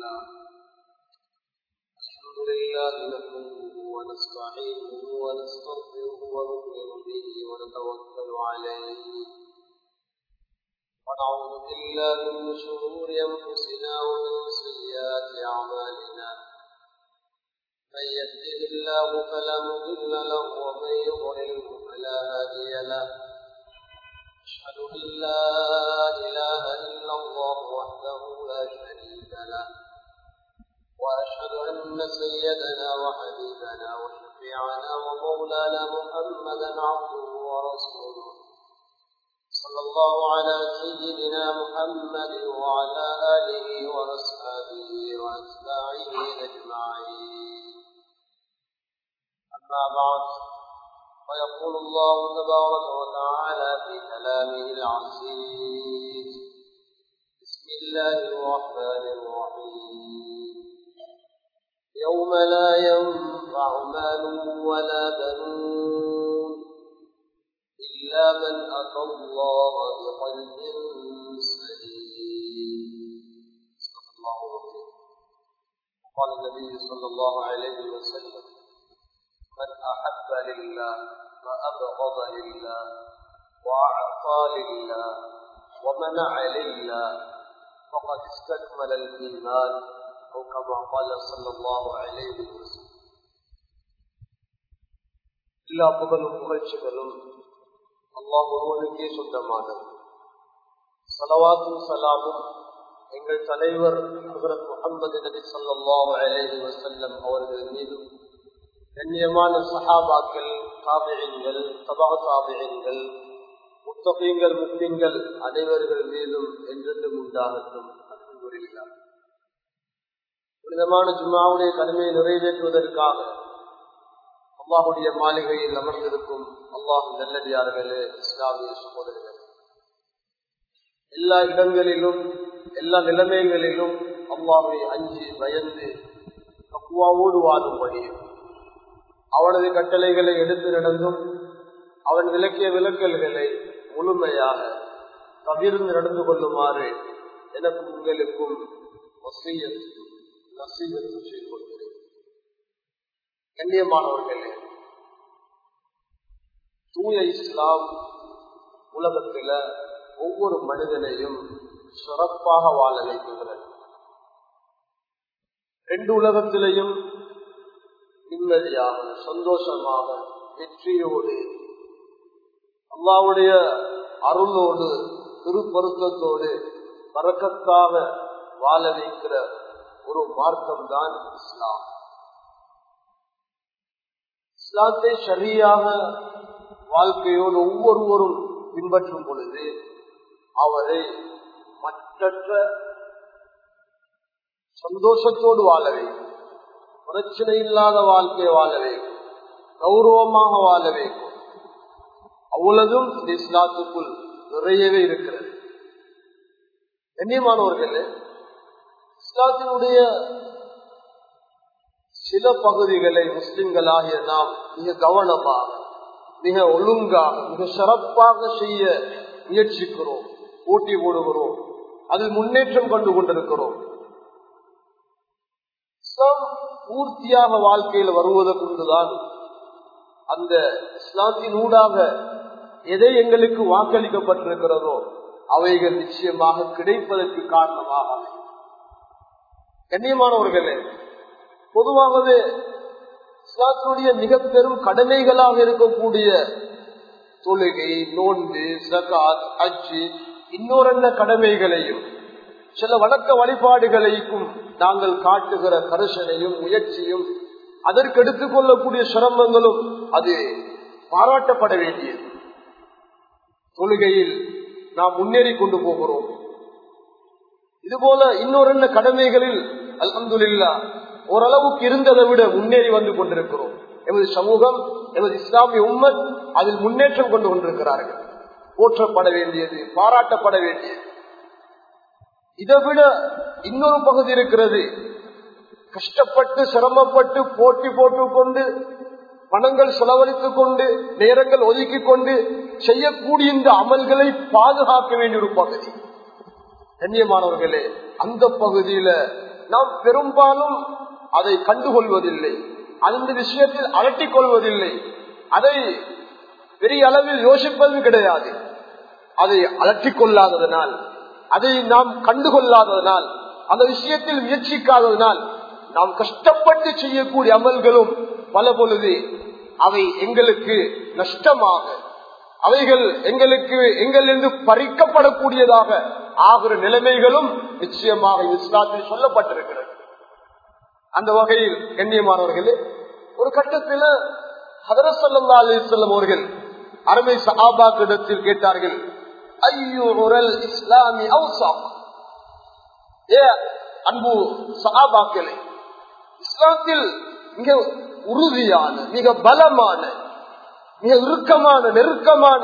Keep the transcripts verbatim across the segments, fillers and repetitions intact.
لله الحمد لله نحمده ونستعينه ونستغفره ونؤمن به ونتوكل عليه ونعوذ بالله من شرور أنفسنا ومن سيئات أعمالنا من يهده الله فلا مضل له ومن يضلله فلا هادي له أشهد أن لا إله إلا الله وحده لا شريك له وأشهد أن سيدنا وحبيبنا وشفيعنا ومولانا محمدا عبده ورسوله صلى الله على سيدنا محمد وعلى آله وأصحابه وأتباعه أجمعين أما بعد ويقول الله تبارك وتعالى في كلامه العزيز بسم الله الرحمن الرحيم يوم لا ينفع مال ولا بنون إلا من أتى الله بقلب سليم صدق الله العظيم. قال النبي صلى الله عليه وسلم من أحب لله وأبغض لله وأعطى لله ومنع لله فقد استكمل الإيمان أو كما قال صلى الله عليه وسلم. எல்லா புகழும் புகழ்ச்சிகளும் அல்லாஹ் ஒருவனுக்கே சொந்தமானது. ஸலவாத்தும் ஸலாமும் எங்கள் தலைவர் ஹஜ்ரத் முஹம்மது நபி ஸல்லல்லாஹு அலைஹி வஸல்லம் அவர்கள் மீதும் கண்ணியமான சஹாபாக்கள், தாபிஈன்கள், தபா தாபிஈன்கள், முத்தகீன்கள், முக்மீன்கள் அனைவர்கள் மீதும் என்றென்றும் உண்டாகட்டும். அல்ஹம்துலில்லாஹ். புனிதமான ஜும்ஆவுடைய கடமையை நிறைவேற்றுவதற்காக அல்லாஹ்வுடைய மாளிகையில் அமர்ந்திருக்கும் அல்லாஹ் நல்லடியார்களே, இஸ்லாமிய சகோதரர்களே, எல்லா இடங்களிலும் எல்லா நிலைமைகளிலும் அல்லாஹ்வை அஞ்சி பயந்து தக்வாவோடு வாழும்படியும் அவனது கட்டளைகளை எடுத்து நடந்தும் அவன் விலக்கிய விலக்கல்களை முழுமையாக தவிர்த்து நடந்து கொள்ளுமாறு எனக்கும் உங்களுக்கும் நசீஹத் செய்து கொள்கிறேன். கண்ணியமானவர்களே, தூய இஸ்லாம் உலகத்தில ஒவ்வொரு மனிதனையும் சிறப்பாக வாழ வைக்கின்றது. ரெண்டு உலகத்திலையும் நிம்மதியாக, சந்தோஷமாக, வெற்றியோடு, அல்லாஹ்வுடைய அருளோடு, திருப்பொருத்தத்தோடு பரக்கத்தாக வாழ வைக்கிற ஒரு மார்க்கம் தான் இஸ்லாம். இஸ்லாத்தை சரியாக வாழ்க்கையோடு ஒவ்வொருவரும் பின்பற்றும் பொழுது அவரை மற்றற்ற சந்தோஷத்தோடு வாழ வைக்கும், பிரச்சனை இல்லாத வாழ்க்கையை வாழ வைக்கும், கௌரவமாக வாழ வைக்கும். அவ்வளவும் இந்த இஸ்லாத்துக்குள் நிறையவே இருக்கிறது. கண்ணியமானவர்களே, இஸ்லாத்தினுடைய சில பகுதிகளை முஸ்லிம்களாகிய நாம் மிக கவனமாக, மிக ஒழுங்காக, மிக சிறப்பாக செய்ய முயற்சிக்கிறோம், போட்டி போடுகிறோம், அதில் முன்னேற்றம் கண்டு கொண்டிருக்கிறோம். பூர்த்தியாக வாழ்க்கையில் வருவதை கொண்டுதான் அந்த இஸ்லாத்தின் ஊடாக எதை எங்களுக்கு வாக்களிக்கப்பட்டிருக்கிறதோ அவைகள் நிச்சயமாக கிடைப்பதற்கு காரணமாக. கண்ணியமானவர்களே, பொதுவாகவே இஸ்லாத்தினுடைய மிக பெரும் கடமைகளாக இருக்கக்கூடிய தொழுகை, நோன்பு, ஸகாத், ஹஜ், இன்னொரு கடமைகளையும் சில வணக்க வழிபாடுகளையும் நாங்கள் காட்டுகிற கரிசனையும் முயற்சியும் அதற்கு எடுத்துக் கொள்ளக்கூடிய சிரமங்களும் அது பாராட்டப்பட வேண்டியது. தொழுகையில் நாம் முன்னேறி கொண்டு போகிறோம். இதுபோல இன்னொரு கடமைகளில் அல்ஹம்துலில்லாஹ் ஓரளவுக்கு இருந்ததை விட முன்னேறி வந்து கொண்டிருக்கிறோம். எமது சமூகம், எமது இஸ்லாமிய உம்மத் அதில் முன்னேற்றம் கொண்டு கொண்டிருக்கிறார்கள். போற்றப்பட வேண்டியது, பாராட்டப்பட வேண்டியது. இதை விட இன்னொரு பகுதி இருக்கிறது. கஷ்டப்பட்டு சிரமப்பட்டு போட்டி போட்டுக் கொண்டு பணங்கள் செலவழித்துக் கொண்டு நேரங்கள் ஒதுக்கிக் கொண்டு செய்யக்கூடிய இந்த அமல்களை பாதுகாக்க வேண்டிய ஒரு பகுதி. கண்ணியமானவர்களே, அந்த பகுதியில நாம் பெரும்பாலும் அதை கண்டுகொள்வதில்லை, அந்த விஷயத்தில் அலட்டிக் கொள்வதில்லை, அதை பெரிய அளவில் யோசிப்பது கிடையாது. அதை அலட்டிக் கொள்ளாததனால், அதை நாம் கண்டுகொள்ளாததனால், அந்த விஷயத்தில் முயற்சிக்காததனால் நாம் கஷ்டப்பட்டு செய்யக்கூடிய அமல்களும் பல பொழுது அவை எங்களுக்கு நஷ்டமாக, அவைகள் எங்களுக்கு எங்களிருந்து பறிக்கப்படக்கூடியதாக ஆகிற நிலைமைகளும் நிச்சயமாக இஸ்லாத்தில் சொல்லப்பட்டிருக்கிறது. அந்த வகையில் கண்ணியமானவர்களே, ஒரு கட்டத்தில் ஹதரத் ஸல்லல்லாஹு அலைஹி வஸல்லம் அவர்கள் அருமை சஹாபாக்களிடத்தில் கேட்டார்கள், ஐயுல் இஸ்லாமி அவ்ஸா, ஏ அன்பு சஹாபாக்களே, இஸ்லாத்தில் மிக உறுதியான, மிக பலமான, மிக இறுக்கமான, நெருக்கமான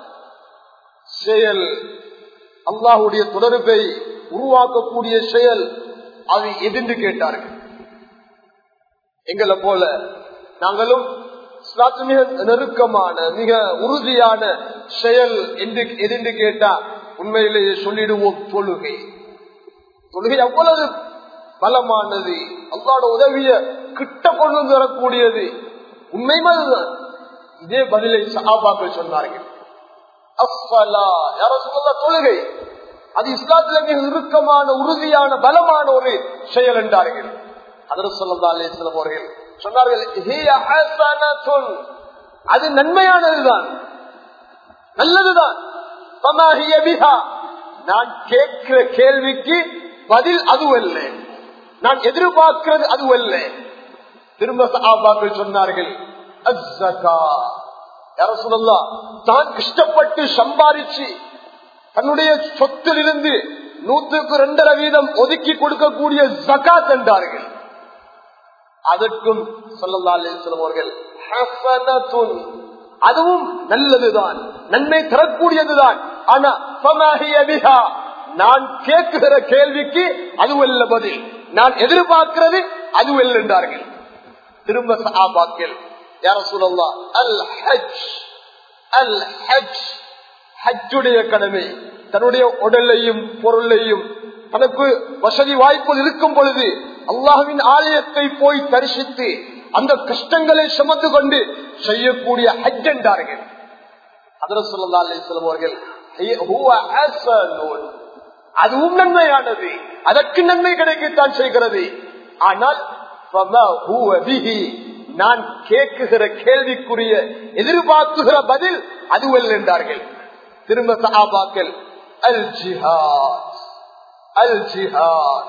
செயல், அல்லாஹ்வுடைய தொடர்பை உருவாக்கக்கூடிய செயல் அது எதென்று கேட்டார்கள். எங்களை போல நாங்களும் இஸ்லாத்து மிக நெருக்கமான, மிக உறுதியான செயல் என்று எதென்று கேட்டா உண்மையிலேயே சொல்லிடுவோம் தொழுகை. தொழுகை அவ்வளவு பலமானது, அல்லாஹ்வுடைய உதவிய கிட்ட கொண்டு வரக்கூடியது. உண்மைதான். இதே பதிலை சஹாபாக்கள் சொன்னார்கள். அஸ்ஸலா யா ரசூலல்லாஹ், தொழுகை அது இஸ்லாத்திலே மிக இறுக்கமான, உறுதியான, பலமான ஒரு செயல் என்றார்கள். ஹதரத் ஸல்லல்லாஹு அலைஹி வஸல்லம் அவர்கள் சொன்னார்கள், ஹிய ஹஸனத்துன், அது நன்மையானதுதான், நல்லதுதான். ஃபமா ஹிய பிஹா, நான் கேட்கிற கேள்விக்கு பதில் அதுவல்ல, நான் எதிர்பார்க்கிறது அதுவல்ல. திரும்ப சஹாபாக்கள் சொன்னார்கள், அஸ்ஸகா யா ரசூலல்லாஹ், தான் கஷ்டப்பட்டு சம்பாதிச்சு தன்னுடைய சொத்திலிருந்து நூற்றுக்கு இரண்டரை வீதம் ஒதுக்கி கொடுக்கக்கூடிய ஜகாத் என்றார்கள். அதற்கும் ஸல்லல்லாஹு அலைஹி வஸல்லம் அவர்கள் ஹஸனத்துன், அதுவும் நல்லதுதான், நன்மை தரக்கூடியதுதான். ஆனா ஃபமா ஹிய பிஹா, நான் கேட்கிற கேள்விக்கு அதுவல்ல பதில், நான் எதிர்பார்க்கிறது அதுவல்ல என்றார்கள். திரும்ப சஹாபாக்கள், யா ரசூலல்லாஹ், அல் ஹஜ், அல் ஹஜ், ஹஜ்ஜுடைய கடமை, தன்னுடைய உடலையும் பொருளையும் தனக்கு வசதி வாய்ப்புகள் இருக்கும் பொழுது அல்லாஹ்வின் ஆலயத்தை போய் தரிசித்து அந்த கஷ்டங்களை சுமந்து கொண்டு செய்யக்கூடிய ஹஜ் என்றார்கள். ஹதரத் ஸல்லல்லாஹு அலைஹி வஸல்லம் அவர்கள், ஹுவ ஹஸனுன், அதுவும் நன்மையானது, அதற்கு நன்மை கிடைக்கத்தான் செய்கிறது. ஆனால் ஃபமா ஹுவ பிஹி, நான் கேட்குகிற கேள்விக்குரிய எதிர்பார்க்குகிற பதில் அதுவல்ல என்றார்கள். திரும்ப சஹாபாக்கள், அல் ஜிஹாத், அல் ஜிஹாத்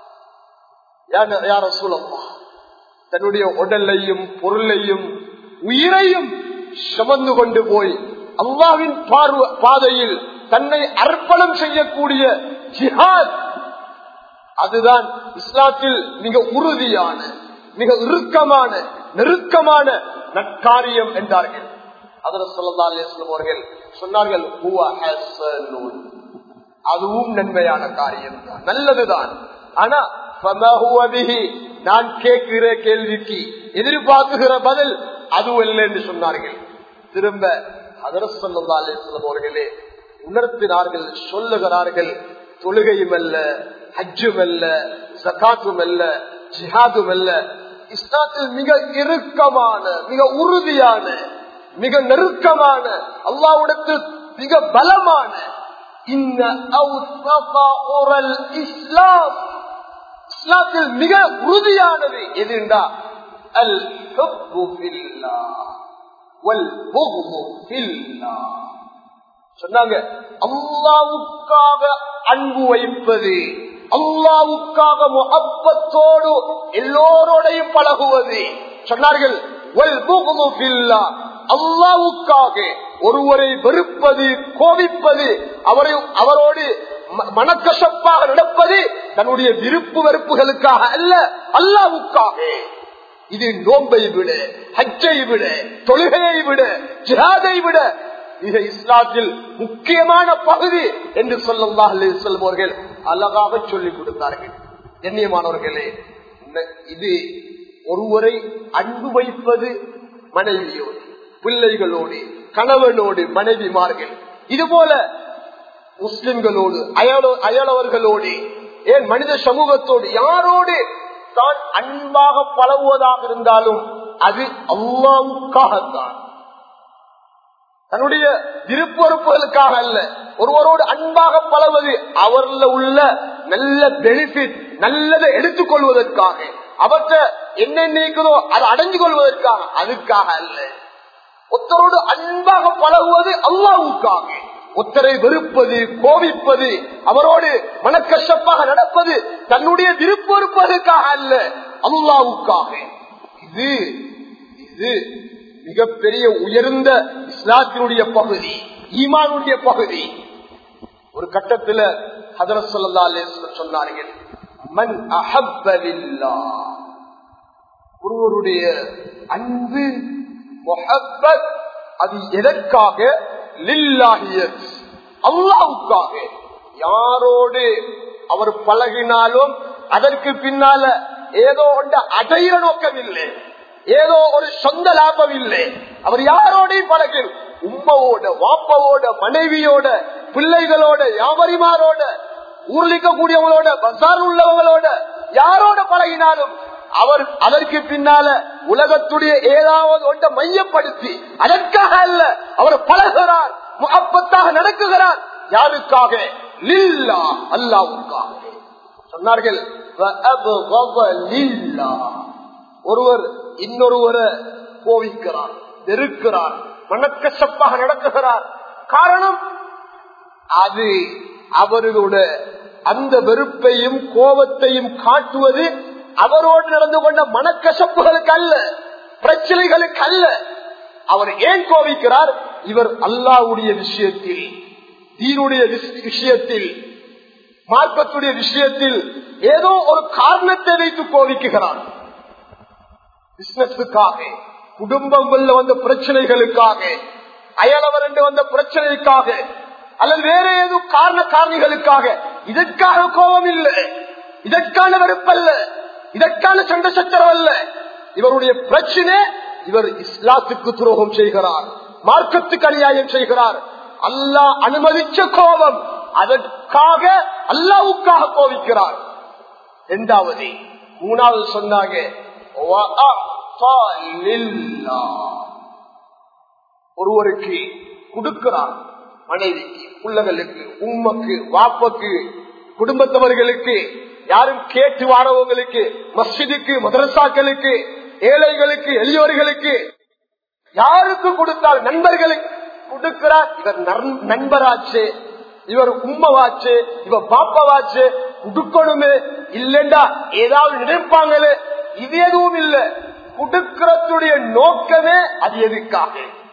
யா ரசூலல்லாஹ், தன்னுடைய உடலையும் பொருளையும் உயிரையும் சுமந்து கொண்டு போய் அல்லாஹ்வின் பாதையில் தன்னை அர்ப்பணம் செய்யக்கூடிய ஜிஹாத், அதுதான் இஸ்லாத்தில் மிக உறுதியான, மிக இறுக்கமான, நெருக்கமான நற்காரியம் என்றார்கள். ஹதரத் ஸல்லல்லாஹு அலைஹி வஸல்லம் அவர்கள் சொன்னார்கள், ஹுவ ஹஸனுன், அதுவும் நன்மையான காரியம் தான், நல்லதுதான். ஆனா ஃபமா ஹுவ பிஹி, நான் கேட்கிற கேள்விக்கு எதிர்பார்க்குகிற பதில் அதுவல்ல என்று சொன்னார்கள். திரும்ப ஹதரத் ஸல்லல்லாஹு அலைஹி வஸல்லம் அவர்களே உணர்த்தினார்கள், சொல்லுகிறார்கள், தொழுகையும் அல்ல, ஹஜ்ஜும் அல்ல, ஸகாத்தும் அல்ல, ஜிஹாதும் அல்ல, இஸ்லாத்தில் மிக இறுக்கமான, மிக உறுதியான, மிக நெருக்கமான, அல்லாஹ்விடத்தில் மிக பலமான இன்ன அவ்ஸகல் இஸ்லாம், இஸ்லாத்தில் மிக உறுதியானது எதுண்டா அல் ஹுப்பு ஃபில்லாஹ் வல் புக்து ஃபில்லாஹ். சொன்னாங்க, அல்லாஹ்வுக்காக அன்பு வைப்பது, அல்லாஹ்வுக்காக முஹப்பத்தோடு எல்லோரோடையும் பழகுவது. சொன்னார்கள், வல் புக்து ஃபில்லாஹ், அல்லாஹ்வுக்காக ஒருவரை வெறுப்பது, கோபிப்பது, அவரை அவரோடு மனக்கசப்பாக நடப்பது தன்னுடைய விருப்பு வெறுப்புகளுக்காக அல்ல, அல்லாஹ்வுக்காக. இது நோன்பை விட, ஹஜ்ஜை விட, தொழுகையை விட, ஜிஹாதை விட மிக இஸ்லாத்தில் முக்கியமான பகுதி என்று ஸல்லல்லாஹு அலைஹி வஸல்லம் அவர்கள் அழகாக சொல்லிக் கொடுத்தார்கள். கண்ணியமானவர்களே, இது ஒருவரை அன்பு வைப்பது மனைவியோடு, பிள்ளைகளோடு, கணவனோடு, மனைவிமார்கள், இதுபோல முஸ்லிம்களோடு, அயலவர்களோடு ஏன் மனித சமூகத்தோடு யாரோடு தான் அன்பாக பழகுவதாக இருந்தாலும் அது அல்லாஹ்வுக்காகத்தான், தன்னுடைய விருப்பொறுப்புகளுக்காக அல்ல. ஒருவரோடு அன்பாக பழகுவது அவர்ல உள்ள நல்ல பெனிஃபிட், நல்லதை எடுத்துக்கொள்வதற்காக, அவற்றை என்ன நினைக்கிறதோ அதை அடைஞ்சு கொள்வதற்காக, அதுக்காக அல்ல. ஒருத்தரோடு அன்பாக பழகுவது அல்லாஹ்வுக்காக. ஒருத்தரை வெறுப்பது, கோபிப்பது, அவரோடு மனக்கஷ்டப்பாக நடப்பது தன்னுடைய விருப்பொறுப்பதற்காக அல்ல, அல்லாஹ்வுக்காக. இது இது மிகப்பெரிய உயர்ந்த இஸ்லாத்தினுடைய பகுதி, ஈமானுடைய பகுதி. ஒரு கட்டத்தில் ஹஜ்ரத் ஸல்லல்லாஹு அலைஹி வஸல்லம் சொன்னார்கள், மன் அஹப்ப லில்லாஹ், ஒருவருடைய அன்பு முஹப்பத் அது எதற்காக? லில்லாஹியத், அல்லாஹ்வுக்காக. யாரோடு அவர் பழகினாலும் அதற்கு பின்னால ஏதோ ஒன்று அடையிற நோக்கம் இல்லை, ஏதோ ஒரு சொந்த லாபம் இல்லை. அவர் யாரோடையும் பழகி, உம்மவோட, வாப்பவோட, மனைவியோட, பிள்ளைகளோட, வியாபாரிமாரோட, ஊர்லிக்கக்கூடியவங்களோட, பசார் உள்ளவங்களோட யாரோட பழகினாலும் அவர் அதற்கு பின்னால உலகத்துடைய ஏதாவது ஒன்றை மையப்படுத்தி அதற்காக அல்ல, அவர் பழகுகிறார், முஹப்பத்தாக நடக்குகிறார். யாருக்காக? லில்லாஹ், அல்லாஹ்வுக்காக. சொன்னார்கள், ஒருவர் இன்னொருவரை கோவிக்கிறார், வெறுக்கிறார், மனக்கசப்பாக நடக்குகிறார். காரணம் அது அவர்களோட அந்த வெறுப்பையும் கோபத்தையும் காட்டுவது அவரோடு நடந்து கொண்ட மனக்கசப்புகளுக்கு அல்ல, பிரச்சனைகளுக்கு அல்ல. அவர் ஏன் கோபிக்கிறார்? இவர் அல்லாஹ்வுடைய விஷயத்தில், தீனுடைய விஷயத்தில், மார்க்கத்துடைய விஷயத்தில் ஏதோ ஒரு காரணத்தை வைத்து கோபிக்கிறார். பிசினஸுக்காக, குடும்பங்கள்ல வந்த பிரச்சனைகளுக்காக, அயலவர் என்று வந்த பிரச்சனைக்காக, அல்லது வேற ஏதோ காரண காரணிகளுக்காக. இதற்கான கோபம் இல்லை, இதற்கான வெறுப்பல்ல, இதற்கான சண்டை சச்சரவு அல்ல. இவருடைய பிரச்சனை, இவர் இஸ்லாத்துக்கு துரோகம் செய்கிறார், மார்க்கத்துக்கு அநியாயம் செய்கிறார். அல்லாஹ் அனுமதிச்ச கோபம், அதற்காக அல்லாஹ்வுக்காக கோபிக்கிறார். இரண்டாவது, மூணாவது சொன்னாங்க, ஒருவருக்கு கொடுக்கிறார், மனைவிக்கு, பிள்ளைகளுக்கு, உம்மக்கு, வாப்பக்கு, குடும்பத்தவர்களுக்கு, யாரும் கேட்டு வாரவங்களுக்கு, மஸ்ஜிதுக்கு, மதரசாக்களுக்கு, ஏழைகளுக்கு, எளியவர்களுக்கு, யாருக்கு கொடுத்தால் நண்பர்களுக்கு கொடுக்கிறார். இவர் நண்பராச்சு, இவர் உம்மவாச்சு, இவர் பாப்பாவாச்சு, கொடுக்கணுமே, இல்லண்டா ஏதாவது நினைப்பாங்களே, இது எதுவும் இல்லை. கொடுக்கிறதுடைய நோக்கமே அது எதுக்காக?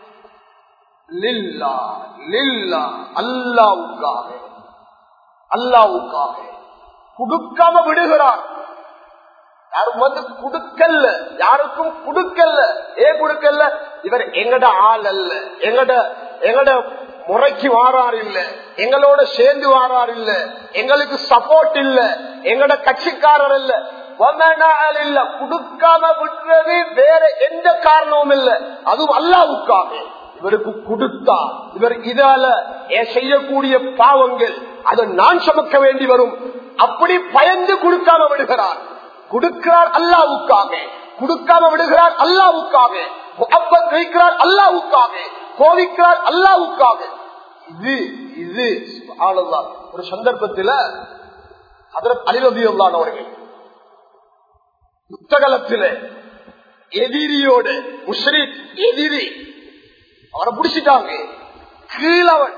லில்லா, லில்லா, அல்லாஹ்வுக்காக, அல்லாஹ்வுக்காக. கொடுக்காம விடுகிறார். யாரும் வந்து கொடுக்கல, யாருக்கும் கொடுக்கல. ஏன் கொடுக்கல? இவர் எங்கட ஆள் அல்ல, எங்கட எங்கட முறைக்கு வாரார் இல்ல, எங்களோட சேர்ந்து வாரார் இல்ல, எங்களுக்கு சப்போர்ட் இல்ல, எங்கட கட்சிக்காரர் இல்ல, இல்ல. கொடுக்காம விடுறது வேற எந்த காரணமும் இல்ல, அதுவும் அல்லாஹ்வுக்காக. இவருக்கு கொடுத்தா இவர் இதால செய்யக்கூடிய பாவங்கள் அதை நான் சுமக்க வேண்டி வரும், அப்படி பயந்து கொடுக்காம விடுகிறார். கொடுக்கிறார் அல்லாஹ்வுக்காக, கொடுக்காம விடுகிறார் அல்லாஹ்வுக்காக, முஹப்பத் வைக்கிறார் அல்லாஹ்வுக்காக, கோவிக்கிறார் அல்லாஹ்வுக்காக. இது இது சுப்ஹானல்லாஹ். ஒரு சந்தர்ப்பத்தில் ஹஜ்ரத் அலி ரலியல்லாஹு அவர்கள் யுத்தகலத்தில் எதிரியோட, முஷ்ரிக் எதிரி, அவரை பிடிச்சிட்டாங்க. கீழவன்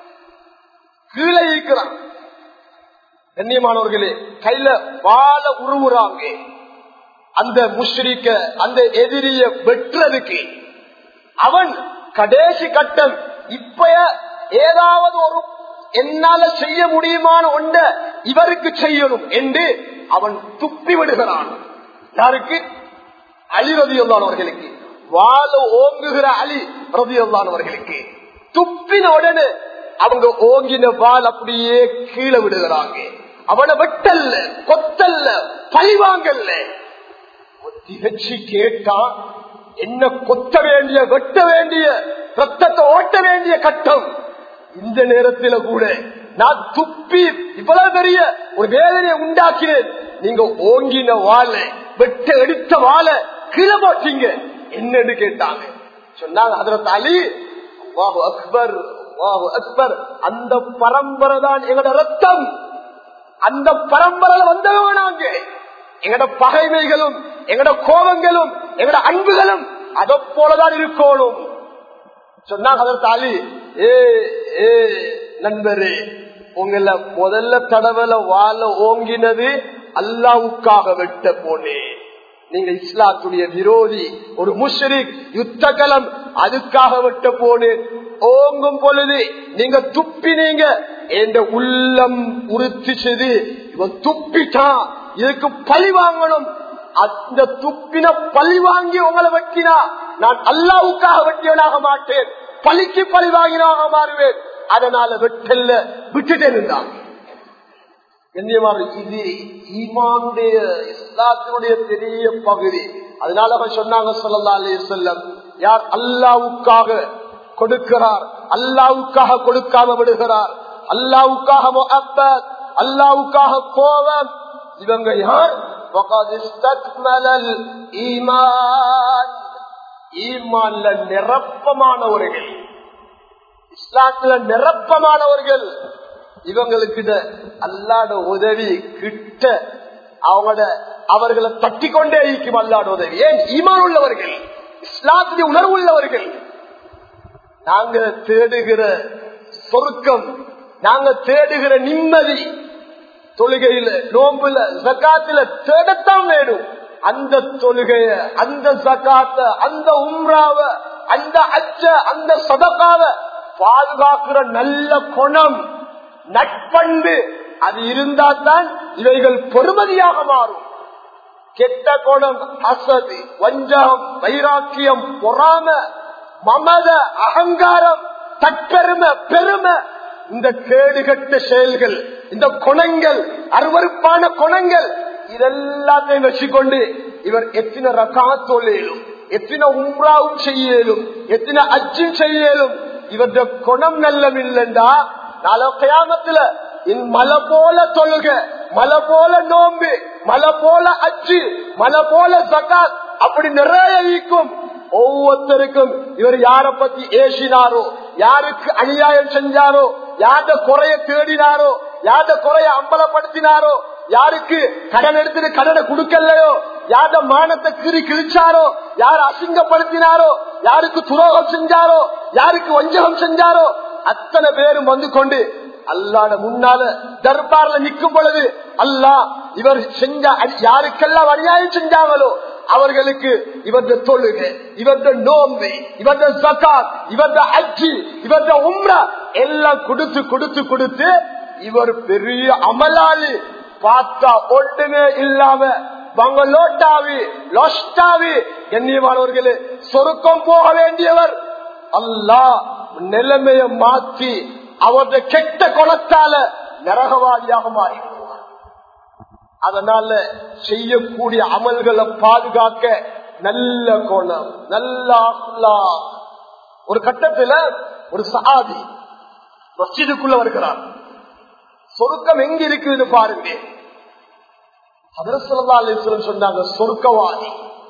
கீழே இருக்கிறான். கண்ணியமானவர்களே, கையில வாழ உருவுறாங்க. அந்த முஷ்ரிக்க, அந்த எதிரிய வெட்டுறதுக்கு அவன் கடைசி கட்டம், இப்ப ஏதாவது ஒரு என்னால செய்ய முடியுமான ஒன்ற இவருக்கு செய்யணும் என்று அவன் துப்பி விடுகிறான். யாருக்கு? அலி ரலியல்லாஹு அவர்களுக்கு. வாழ ஓங்குகிற அலி ரலியல்லாஹு அவர்களுக்கு துப்பின உடனே அவங்க ஓங்கின வாள் அப்படியே கீழே விடுகிறாங்க. அவனை வெட்டல்ல, கொத்தல்ல, பழிவாங்கல்ல. திகழ்ச்சி கேட்டா என்ன கொத்த வேண்டிய, வெட்ட வேண்டிய, ரத்தத்தை ஓட்ட வேண்டிய கட்டம். இந்த நேரத்தில் கூட நான் துப்பி இவ்வளவு பெரிய ஒரு வேதனையை உண்டாக்கினேன். நீங்க ஓங்கின வாழை வெட்ட எடுத்த வாழை கீழே போட்டீங்க என்னன்னு கேட்டாங்க. சொன்னாங்க ஹஜ்ரத் அலி, அல்லாஹு அக்பர் அல்லாஹு அக்பர், அந்த பரம்பரை தான் எங்கட ரத்தம், அந்த பரம்பரையில வந்தவங்க நாங்க. எங்கட பகைமைகளும் எங்கட கோபங்களும் எங்கட அன்புகளும் அதை போலதான் இருக்கணும் சொன்னாங்க ஹஜ்ரத் அலி. ஏ ஏ நண்பரே, உங்களை முதல்ல தடவைல வாழ ஓங்கினது அல்லாஹ்வுக்காக வெட்ட போனேன். நீங்க இஸ்லாத்துடைய விரோதி, ஒரு முஷ்ரிக், யுத்த களம், அதுக்காக வெட்ட போனேன். ஓங்கும் பொழுது நீங்க துப்பினீங்க, என்ற உள்ளம் உறுத்திச்சது. இவன் துப்பிட்டான், இதுக்கு பழி வாங்கணும். அந்த துப்பின பழி வாங்கி உங்களை வெட்டினா நான் அல்லாஹ்வுக்காக வெட்டியவனாக மாட்டேன், பழிக்கு பழி வாங்கினாக மாறுவேன். அதனால வெட்டல்ல விட்டுட்டே இருந்தான். இது ஈமானுடைய இஸ்லாத்தினுடைய பெரிய பகுதி. அதனால அவன் சொன்னாங்க ஸல்லல்லாஹு அலைஹி வஸல்லம், யார் அல்லாஹ்வுக்காக கொடுக்கிறார், அல்லாஹ்வுக்காக கொடுக்காம விடுகிறார், அல்லாஹ்வுக்காக முஹப்பத், அல்லாஹ்வுக்காக கோபம், இவங்க யார்? வகத் இஸ்தக்மலல் ஈமான், ஈமான்ல நிரப்பமானவர்கள், இஸ்லாத்துல நிரப்பமானவர்கள். இவங்களுக்கு அல்லாஹ்வுடைய உதவி கிட்ட அவங்களோட அவர்களை தட்டி கொண்டே இருக்கும். அல்லாஹ்வுடைய உதவி ஏன்? ஈமான் உள்ளவர்கள், இஸ்லாத்துடைய உணர்வு உள்ளவர்கள். நாங்க தேடுகிற சொர்க்கம், நாங்க தேடுகிற நிம்மதி தொழுகையில, நோம்புல, ஜகாத்துல தேடத்தான் வேணும். அந்த தொழுகைய, அந்த ஜகாத்த, அந்த உம்ராவ, அந்த அச்ச, அந்த சதகாவ பாதுகாக்கிற நல்ல குணம், நட்பண்பு அது இருந்தால்தான் இவைகள் பெருமதியாக மாறும். கெட்ட குணம், அசதி, வஞ்சகம், வைராக்கியம், பொறாம, மமத, அகங்காரம், தற்பெருமை, பெருமை, இந்த கேடுகட்ட செயல்கள், இந்த குணங்கள், அருவருப்பான குணங்கள், இதெல்லாத்தையும் வச்சுக்கொண்டு இவர் எத்தனை ரகாத் தொழலும், எத்தனை உம்ராவும் செய்யலும், எத்தனை அஜ்ஜும் செய்யலும், இவருடைய குணம் நல்லமில்லைண்டா நாளை கியாமத்துல மலை போல தொழுக, மலை போல நோம்பு, மலை போல அஜ்ஜு, மலை போல ஜகாத் அப்படி நிறைய இருக்கும். ஒவ்வொருத்தருக்கும் இவர் யார பத்தி ஏசினாரோ, யாருக்கு அநியாயம் செஞ்சாரோ, யார குறைய தேடினாரோ, யார குறைய அம்பலப்படுத்தினாரோ, யாருக்கு கடன் எடுத்துட்டு கடனை கொடுக்கலையோ, யார மானத்தை கீறி கிழிச்சாரோ, யார் அசிங்கப்படுத்தினாரோ, யாருக்கு துரோகம் செஞ்சாரோ, யாருக்கு வஞ்சகம் செஞ்சாரோ, அத்தனை பேரும் வந்து கொண்டு அல்லாஹ்வுடைய முன்னால தர்பார்ல நிற்கும் பொழுது அல்லாஹ் இவர் செஞ்ச யாருக்கெல்லாம் அநியாயம் செஞ்சாங்களோ அவர்களுக்கு இவருடைய தொழுகை, இவருடைய நோம்பு, இவருடைய ஜகாத், இவருடைய ஹஜ்ஜி, இவருடைய உம்ரா எல்லாம் கொடுத்து கொடுத்து கொடுத்து இவர் பெரிய அமலாளி பார்த்தா ஒட்டுமே இல்லாம பங்களோட்டாவி லொஸ்டாவி கண்ணியமானவர்களே சொருக்கம் போக வேண்டியவர் அல்லாஹ் நிலைமையை மாற்றி அவருடைய கெட்ட குணத்தால நரகவாதியாக மாறிவிடுவார். அதனால செய்யக்கூடிய அமல்களை பாதுகாக்க நல்ல குணம், நல்ல அக்லாக். ஒரு கட்டத்துல ஒரு சஹாபி மஸ்ஜிதுக்குள்ள வருகிறார். சொர்க்கம் எங்க இருக்குன்னு பாருங்க. ஹஜ்ரத் ஸல்லல்லாஹு அலைஹி வஸல்லம் சொன்னாங்க சொர்க்கவாதி.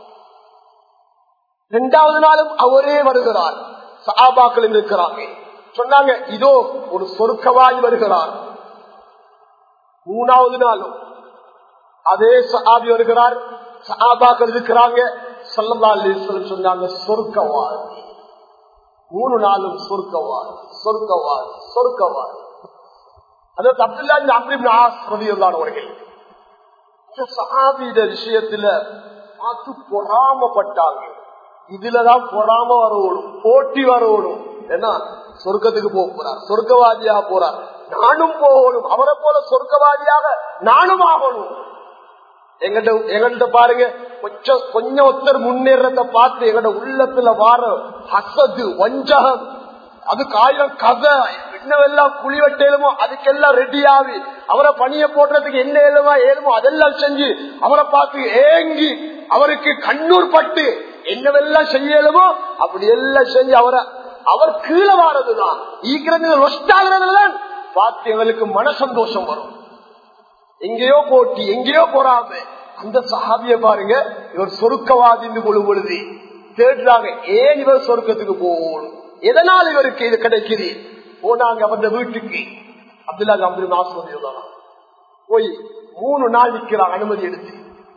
இரண்டாவது நாளும் அவரே வருகிறார். சஹாபாக்கள் இருக்கிறாங்க. சொன்னாங்க இதோ ஒரு சொர்க்கவாதி வருகிறார். மூணாவது நாளும் அதே சஹாபி வருகிறார். சஹாபாக்கள் இருக்கிறாங்க. ஸல்லல்லாஹு அலைஹி வஸல்லம் சொன்னாங்க சொர்க்கவாதி. மூணு நாளும் சொர்க்கவாதி சொர்க்கவாதி சொர்க்கவாதி. அதற்கு Abdullah ibn Amr ibn As ரலியல்லாஹு அவர்கள் இந்த சஹாபியோட விஷயத்துல பார்த்து பொறாமப்பட்டாங்க. இதுலதான் பொறாம வரணும், போட்டி வரணும். ஏன்னா சொர்க்கத்துக்கு போக போறார், சொர்க்கவாதியாக போறார், நானும் போகணும், அவரை போல சொர்க்கவாதியாக நானும் ஆகணும். எங்கிட்ட எங்கிட்ட பாருங்க கொஞ்சம் கொஞ்சம் ஒருத்தர் முன்னேறத பார்த்து எங்கட உள்ளத்துல வார ஹசது, வஞ்சகம், அதுக்கு ஆயிரம் கதை, என்னவெல்லாம் குழி வெட்டேலுமோ அதுக்கெல்லாம் ரெடி ஆகி அவரை பணிய போடுறதுக்கு என்ன ஏழுமா ஏழுமோ அதெல்லாம் செஞ்சு அவரை பார்த்து ஏங்கி அவருக்கு கண்ணூர் பட்டு என்னவெல்லாம் செய்யலுமோ அப்படி எல்லாம் செஞ்சு அவரை அவர் கீழே வாரதுதான் ஈக்கிறது லொஸ்டாகிறதுதான் பார்த்து எங்களுக்கு மன சந்தோஷம் வரும். எங்கேயோ போட்டி, எங்கேயோ போறாம அந்த சஹாபிய பாருங்க, இவர் சொர்க்கவாதி கொள்ளும் பொழுது தேடுறாங்க, ஏன் இவர் சொர்க்கத்துக்கு போகணும், எதனால் இவருக்கு இது கிடைக்குது. போனாங்க அவருடைய வீட்டுக்கு, அப்துல்லா அப்துல் நாசர் போய் மூணு நாள் நிற்கிறாங்க அனுமதி எடுத்து.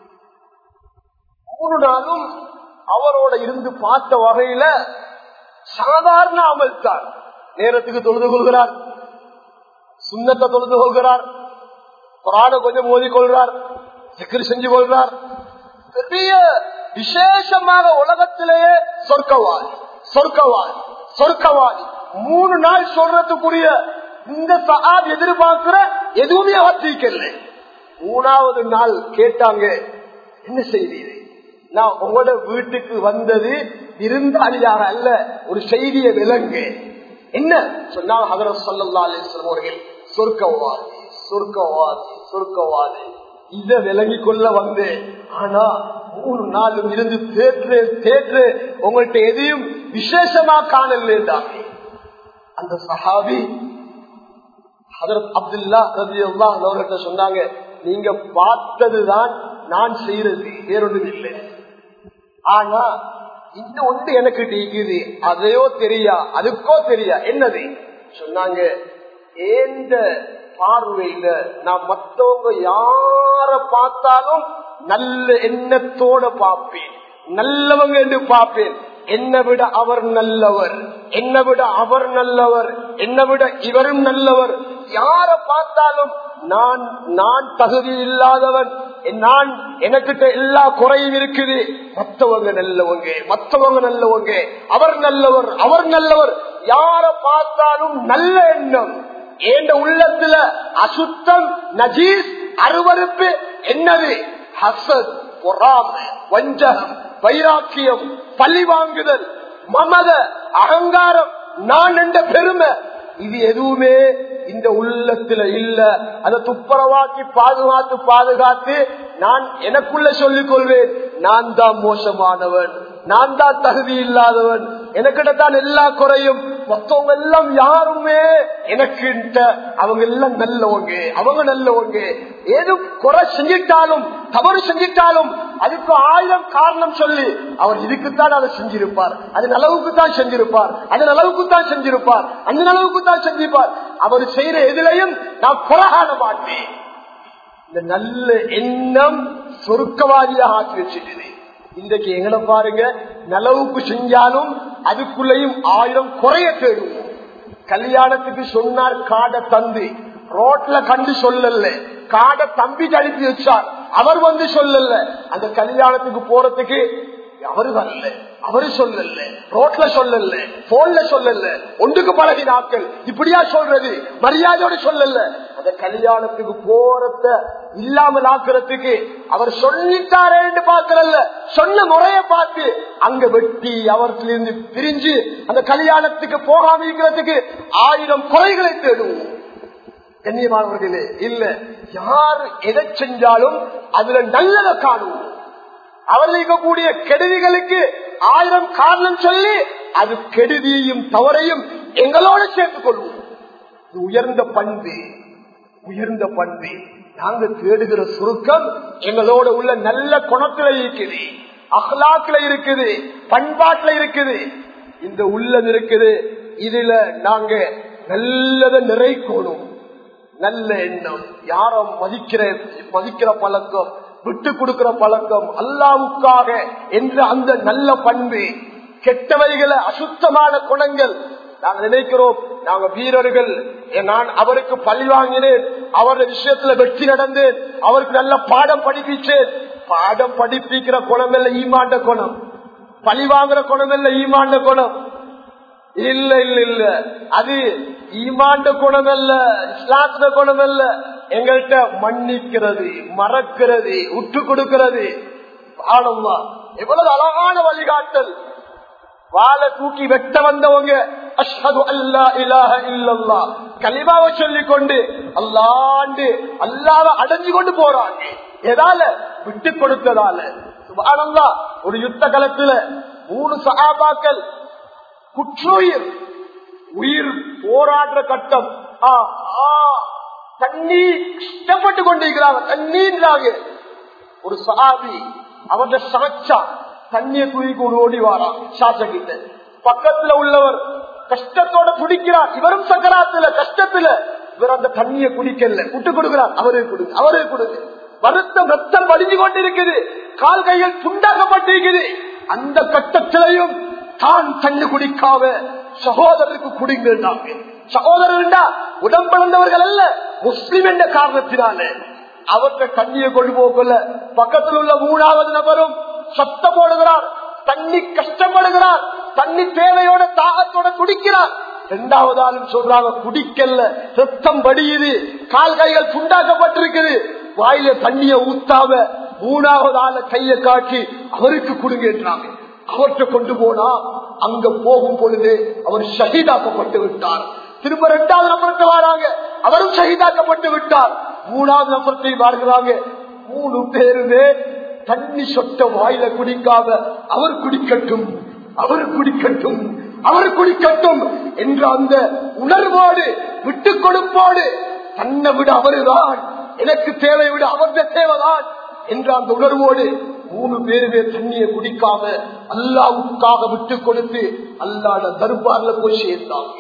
மூணு நாளும் அவரோட இருந்து பார்த்த வகையில சாதாரண அமல் தான். நேரத்துக்கு தொழுது கொள்கிறார், சுண்ணத்தை தொழுது கொள்கிறார், குரான கொஞ்சம் மோதி கொள்கிறார், சிக்கர் செஞ்சு கொள்கிறார். பெரிய விசேஷமாக உலகத்திலேயே சொர்க்கவாதி சொர்க்கவாதி சொர்க்கவாதி மூணு நாள் சொல்றதுக்குரிய இந்த சஹாபி எதிர்பார்க்கிற எதுவுமே அவற்றிக்கல. மூணாவது நாள் கேட்டாங்க, என்ன செய்தி, நான் உங்களோட வீட்டுக்கு வந்தது விருந்தாளியாக அல்ல, ஒரு செய்தியை விளங்கு. என்ன சொன்னாங்க ஹதரத் ஸல்லல்லாஹு அலைஹி வஸல்லம் அவர்கள், சொர்க்கவாதி சொர்க்கவாதி சொர்க்கவாதி இத விளங்கி கொள்ள வந்தேன். ஆனா மூணு நாளும் இருந்து தேற்று தேற்று உங்கள்கிட்ட எதையும் விசேஷமா காணலேதான். அந்த சஹாபி ஹதரத் அப்துல்லா ரலியல்லாஹு அன்ஹு அவர்கிட்ட சொன்னாங்க, நீங்க பார்த்ததுதான் நான் செய்யறது, வேறொன்றும் இல்லை. ஆனா இந்த ஒன்று எனக்கு டீக்குது, அதையோ தெரியா அதுக்கோ தெரியா. என்னது சொன்னாங்க, ஏந்த பார்வையில நான் மற்றவங்க யார பார்த்தாலும் நல்ல எண்ணத்தோட பார்ப்பேன், நல்லவங்க என்று பார்ப்பேன். என்னை விட அவர் நல்லவர், என்னை விட அவர் நல்லவர், என்னை விட இவரும் நல்லவர். யார பார்த்தாலும் நான் நான் தகுதி இல்லாதவன், நான் எனக்கிட்ட எல்லா குறையும் இருக்குது. மற்றவங்க நல்லவங்க, மற்றவங்க நல்லவங்க, அவர் நல்லவர், அவர் நல்லவர். யார பார்த்தாலும் நல்ல எண்ணம். என்ற உள்ளத்துல அசுத்தம், நஜீஸ், அருவருப்பு என்னது? ஹசத், பொறாமை, வஞ்சகம், வைராக்கியம், பழி வாங்குதல், மமத, அகங்காரம், நான் என்ற பெருமை, இது எதுவுமே இந்த உள்ளத்துல இல்ல. அதை துப்புரவாக்கி பாதுகாத்து பாதுகாத்து நான் எனக்குள்ள சொல்லிக் கொள்வேன், நான் தான் மோசமானவன், நான் தான் தகுதி இல்லாதவன், எனக்கிட்டத்தான் எல்லா குறையும், மற்றவங்க எல்லாம் யாருமே எனக்கு அவங்க எல்லாம் நல்லவங்க, அவங்க நல்லவங்க. ஏதோ குறை செஞ்சிட்டாலும் தவறு செஞ்சிட்டாலும் அதுக்கு ஆயிரம் காரணம் சொல்லி அவர் இதுக்குத்தான் அதை செஞ்சிருப்பார், அதன் அளவுக்கு தான் செஞ்சிருப்பார், அதன் அளவுக்கு தான் செஞ்சிருப்பார், அந்த அளவுக்கு தான் செஞ்சிருப்பார். அவர் செய்யற எதிலையும் நான் குறை காண மாட்டேன். இந்த நல்ல எண்ணம் சொர்க்கவாதியாக ஆக்கி வச்சிருந்தது. இன்றைக்கு எங்களை பாருங்க, நலவுக்கு செஞ்சாலும் அதுக்குள்ளேயும் ஆயிரம் குறைய தேடுவோம். கல்யாணத்துக்கு சொன்னார் காடை தந்து, ரோட்ல கண்டு சொல்லல, காடை தம்பி அனுப்பி வச்சார், அவர் வந்து சொல்லல. அந்த கல்யாணத்துக்கு போறதுக்கு அவரு வரல, அவரு சொல்லல, ரோட்ல சொல்லல, போன்ல சொல்லல, ஒன்றுக்கு பழகினாக்கள் இப்படியா சொல்றது, மரியாதையோடு சொல்லல. அந்த கல்யாணத்துக்கு போறத இல்லாமல் ஆக்குறதுக்கு அவர் சொல்லிட்டாரே என்று பார்க்கல, சொன்ன முறைய பார்த்து அங்க வெட்டி அவர்களிருந்து பிரிஞ்சு அந்த கல்யாணத்துக்கு போகாம இருக்கிறதுக்கு ஆயிரம் குறைகளை தேடுவோம். கண்ணியமானவர்களே, இல்ல யார் எதை செஞ்சாலும் அதுல நல்லதை காணுவோம். அவர்கள் இருக்கக்கூடிய கெடுதிகளுக்கு ஆயிரம் காரணம் சொல்லி அது கெடுதியையும் தவறையும் எங்களோடு சேர்த்துக் கொள்வோம். இது உயர்ந்த பண்பு, உயர்ந்த பண்பு. நாங்க தேடுகிற சுருக்கம் எங்களோட உள்ள நல்ல குணத்துல இருக்குது, அஹ்லாக்ல இருக்குது, பண்பாட்டுல இருக்குது, இந்த உள்ளம் இருக்குது. இதுல நாங்க நல்லதை நிறைக்கணும். நல்ல எண்ணம், யாரும் மதிக்கிற மதிக்கிற பழக்கம், விட்டு கொடுக்கிற பழக்கம், அல்லாஹ்வுக்காக என்ற அந்த நல்ல பண்பு, கெட்டவைகளை அசுத்தமான குணங்கள். நாங்க நினைக்கிறோம் நாங்க வீரர்கள், நான் அவருக்கு பழி வாங்கினேன், அவருடைய விஷயத்துல வெற்றி நடந்தேன், அவருக்கு நல்ல பாடம் படிப்பிச்சேன். பாடம் படிப்பிக்கிற குணம் இல்ல ஈமாண்ட குணம், பழி வாங்குற குணம் இல்ல ஈமாண்ட குணம். இல்ல இல்ல இல்ல, அது ஈமாண்ட குணம் அல்ல, இஸ்லாத்துல குணம் அல்ல. எங்கள்கிட்ட மன்னிக்கிறது, மறக்கிறது, உற்று கொடுக்கிறது. ஆனம்மா எவ்வளவு அழகான வழிகாட்டல். வாழை தூக்கி வெட்ட வந்தவங்க அஷ்ஹது அல்லா இலாஹ இல்லல்லாஹ் கலிமாவை சொல்லிக் கொண்டு அல்லாண்டு அல்லாஹ்வை அடைஞ்சு கொண்டு போறாங்க. எதால? விட்டு கொடுத்ததால. சுப்ஹானல்லாஹ். ஒரு யுத்த களத்துல மூணு சஹாபாக்கள் குற்றுயிர் உயிர் போராடுற கட்டம், தண்ணி கஷ்டப்பட்டு கொண்டிருக்கிறாங்க, தண்ணீர்றாங்க. ஒரு சஹாபி அவருடைய சாட்சா தண்ணியை தூக்கி ஓடி வாரான் சாட்சா கிட்ட. பக்கத்துல உள்ளவர் கஷ்டத்தோட குடிக்கிறார், இவரும் சக்கராத்துல கஷ்டத்துல. இவர் அந்த தண்ணியை குடிக்கல, விட்டு கொடுக்கிறார். அவரே கொடுங்க, அவரே கொடுங்க. வருத்தம் ரத்தம் வடிஞ்சு கொண்டிருக்குது, கால் கைகள் துண்டாக்கப்பட்டிருக்குது. அந்த கட்டத்திலையும் தான் தண்ணி குடிக்காம சகோதரருக்கு குடிங்கிறாங்க. சகோதரர்டா உடம்பளந்தவர்கள் அல்ல, முஸ்லிம் என்ற காரணத்தினாலே அவற்றை தண்ணியை கொண்டு போகல. பக்கத்தில் உள்ள மூணாவது நபரும் சத்தம் போடுகிறார், தண்ணி கஷ்டப்படுகிறார், தண்ணி தேவையோட தாகத்தோட குடிக்கிறார். இரண்டாவது ஆளும் சொல்றாங்க குடிக்கல, ரத்தம் வடியுது, கால் கைகள் துண்டாக்கப்பட்டிருக்குது, வாயில தண்ணிய ஊத்தாம மூணாவது ஆள கையை காட்டி அவருக்கு கொடுங்கன்றாங்க. அவற்றை கொண்டு போனா அங்க போகும் பொழுது அவர் ஷஹீதாக்கப்பட்டு விட்டார். திரும்ப இரண்டாவது நபருக்கு வராங்க, அவரும் ஷஹீதாக்கப்பட்டு விட்டார். மூணாவது நபர்த்தை வாழ்கிறாங்க. மூணு பேருமே தண்ணி சொட்ட வாயில குடிக்காம அவர் குடிக்கட்டும், அவர் குடிக்கட்டும், அவர் குடிக்கட்டும் என்ற அந்த உணர்வோடு விட்டு கொடுப்போடு தன்னை விட அவருதான் எனக்கு தேவை விட அவருடைய தேவைதான் என்ற அந்த உணர்வோடு மூணு பேருமே தண்ணியை குடிக்காம அல்லாவுக்காக விட்டு கொடுத்து அல்லாஹ்வுடைய தர்பார்ல போய் சேர்ந்தாங்க.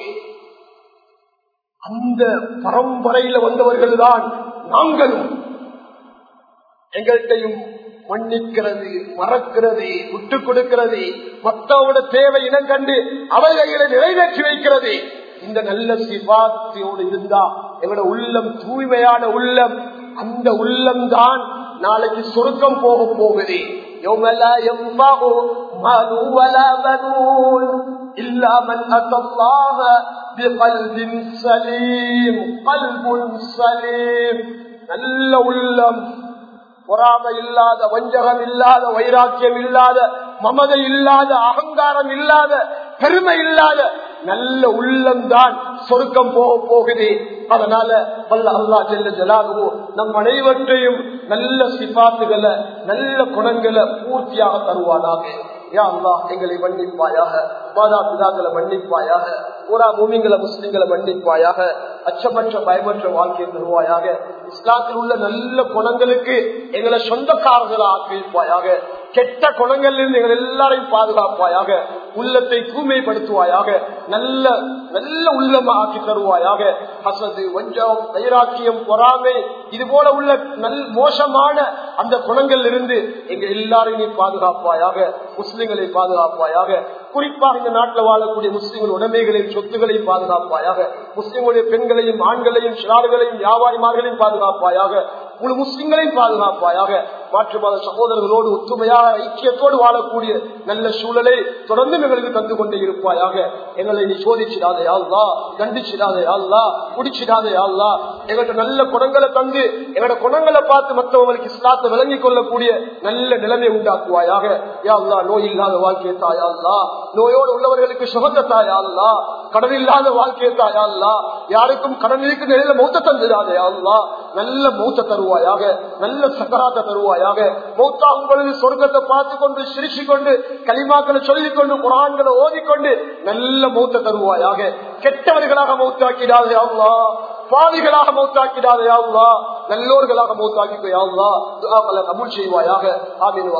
அந்த பரம்பரையில வந்தவர்கள் தான் நாங்களும். எங்கள்கிட்டையும் மன்னிக்கிறது, மறக்கிறது, விட்டு கொடுக்கிறது, மற்றவோட தேவை இனம் கண்டு அவர்களை நிறைவேற்றி வைக்கிறது. இந்த நல்ல சிபாத்தியோடு இருந்தா எங்களோட உள்ளம் தூய்மையான உள்ளம். அந்த உள்ளம் தான் நாளைக்கு சொர்க்கம் போக போகுது. நல்ல உள்ளம், பொறாமை இல்லாத, வஞ்சகம் இல்லாத, வைராக்கியம் இல்லாத, மமதை இல்லாத, அகங்காரம் இல்லாத, பெருமை இல்லாத நல்ல உள்ளம் தான் சொர்க்கம் போக போகுது. அதனால வல்ல அல்லாஹ் ஜல்ல ஜலாலுஹு நம் அனைவற்றையும் நல்ல சிபாத்துகளை, நல்ல குணங்களை பூர்த்தியாக தருவானாக. யா அல்லாஹ் எங்களை மன்னிப்பாயாக, மாதா பிதாக்களை மன்னிப்பாயாக, பூரா மூமின்களை முஸ்லிம்களை மன்னிப்பாயாக, அச்சமற்ற பயமற்ற வாழ்க்கையை தருவாயாக. இஸ்லாத்தில் உள்ள நல்ல குணங்களுக்கு எங்களை சொந்தக்காரர்களை ஆக்கியிருப்பாயாக. கெட்ட குணங்களில் எங்கள் எல்லாரையும் பாதுகாப்பாயாக. உள்ளத்தை தூய்மைப்படுத்துவாயாக. நல்ல நல்ல உள்ளமா ஆக்கி தருவாயாக. ஹசது, வஞ்சம், தைராக்கியம், பொறாமை இது போல உள்ள நல் மோசமான அந்த குணங்கள் இருந்து எங்க எல்லாரையும் பாதுகாப்பாயாக. முஸ்லிம்களை பாதுகாப்பாயாக. குறிப்பாக இந்த நாட்டில் வாழக்கூடிய முஸ்லிம்கள் உடைமைகளையும் சொத்துக்களையும் பாதுகாப்பாயாக. முஸ்லிம்களுடைய பெண்களையும் ஆண்களையும் சிறார்களையும் வியாபாரிமார்களையும் பாதுகாப்பாயாக. முழு முஸ்லிம்களையும் பாதுகாப்பாயாக. மாற்று மத சகோதரர்களோடு ஒத்துமையாக ஐக்கியத்தோடு வாழக்கூடிய நல்ல சூழலை தொடர்ந்து எங்களுக்கு தந்து கொண்டே இருப்பாயாக. எங்களை நீ சோதிச்சிடாதே அல்லாஹ், கண்டிச்சிடாதே அல்லாஹ், குடிச்சிடாதே அல்லாஹ். எங்கள்கிட்ட நல்ல குணங்களை தந்து எங்களோட குணங்களை பார்த்து மற்றவங்களுக்கு இஸ்லாத்தை விளங்கிக் கொள்ளக்கூடிய நல்ல நிலைமை உண்டாக்குவாயாக. யா அல்லாஹ், நோய் இல்லாத வாழ்க்கையை தாயா அல்லாஹ், நோயோடு உள்ளவர்களுக்கு சுகத்தை தாயா அல்லாஹ், கடன் இல்லாத வாழ்க்கையை தாயா அல்லாஹ், யாருக்கும் கடன் இருக்கு நிலையில மௌத்த தந்துடாதே அல்லாஹ், நல்ல மௌத்த தருவாயாக, நல்ல சக்கராத்தை தருவாயாக. மௌத்தாகும் பொழுது சொர்க்கத்தை பார்த்து கொண்டு சிரிச்சு கொண்டு கலிமாக்களை சொல்லிக் கொண்டு குர்ஆன்களை ஓதிக்கொண்டு நல்ல மௌத்த தருவாயாக. கெட்டவர்களாக மௌத்தாக்கிடாதே அல்லாஹ், பாவிகளாக மௌத்தாக்கிடாதே அல்லாஹ், நல்லோர்களாக மௌத்தாக்கிக்கோ யா அல்லாஹ். துஆக்களை கபூல் செய்வாயாக. ஆமீன்.